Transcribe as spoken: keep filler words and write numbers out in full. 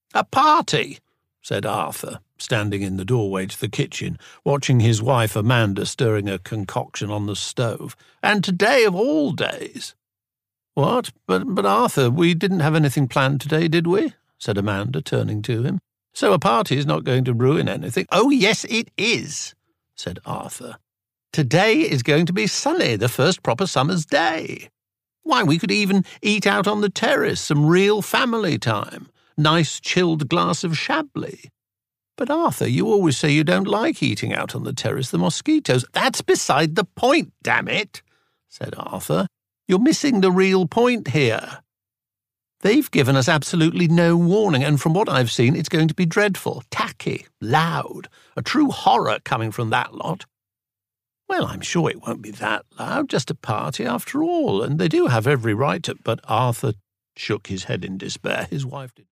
A party, said Arthur, standing in the doorway to the kitchen, watching his wife Amanda stirring a concoction on the stove. And today of all days. What? But, but Arthur, we didn't have anything planned today, did we? Said Amanda, turning to him. So a party is not going to ruin anything. Oh, yes, it is, said Arthur. Today is going to be sunny, the first proper summer's day. Why, we could even eat out on the terrace, some real family time. Nice chilled glass of Chablis. But, Arthur, you always say you don't like eating out on the terrace, the mosquitoes. That's beside the point, damn it, said Arthur. You're missing the real point here. They've given us absolutely no warning, and from what I've seen, it's going to be dreadful, tacky, loud, a true horror coming from that lot. Well, I'm sure it won't be that loud, just a party after all, and they do have every right to... But Arthur shook his head in despair. His wife did.